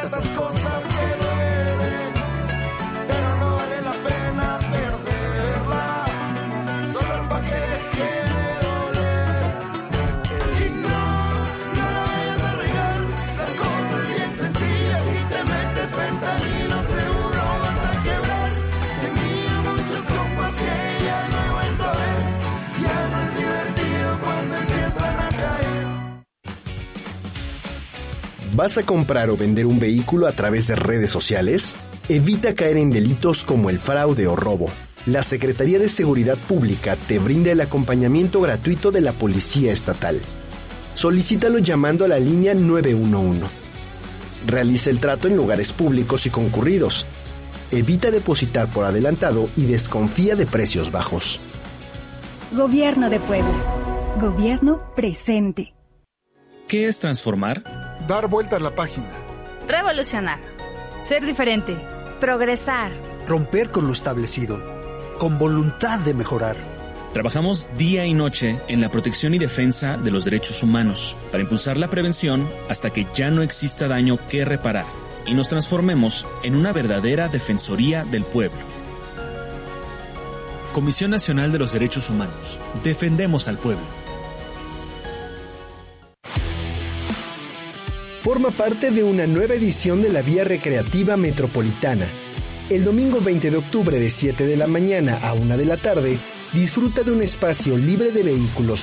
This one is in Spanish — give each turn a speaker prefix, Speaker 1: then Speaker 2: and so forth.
Speaker 1: ciertas cosas que duelen, pero no vale la pena perderla, solo pa' que deje de doler. Y no la vayas a regar, la cosa es bien sencilla, si te metes fentanilo seguro vas a quebrar. Tenía muchos compas que ya no he vuelto a ver, ya no es divertido cuando empiezan a caer.
Speaker 2: ¿Vas a comprar o vender un vehículo a través de redes sociales? Evita caer en delitos como el fraude o robo. La Secretaría de Seguridad Pública te brinda el acompañamiento gratuito de la Policía Estatal. Solicítalo llamando a la línea 911. Realiza el trato en lugares públicos y concurridos. Evita depositar por adelantado y desconfía de precios bajos.
Speaker 3: Gobierno de Puebla. Gobierno presente.
Speaker 4: ¿Qué es transformar?
Speaker 5: Dar vuelta a la página.
Speaker 6: Revolucionar.
Speaker 7: Ser diferente.
Speaker 6: Progresar.
Speaker 8: Romper con lo establecido. Con voluntad de mejorar.
Speaker 4: Trabajamos día y noche en la protección y defensa de los derechos humanos para impulsar la prevención hasta que ya no exista daño que reparar y nos transformemos en una verdadera defensoría del pueblo.
Speaker 9: Comisión Nacional de los Derechos Humanos. Defendemos al pueblo.
Speaker 2: Forma parte de una nueva edición de la Vía Recreativa Metropolitana. El domingo 20 de octubre de 7 de la mañana a 1 de la tarde, disfruta de un espacio libre de vehículos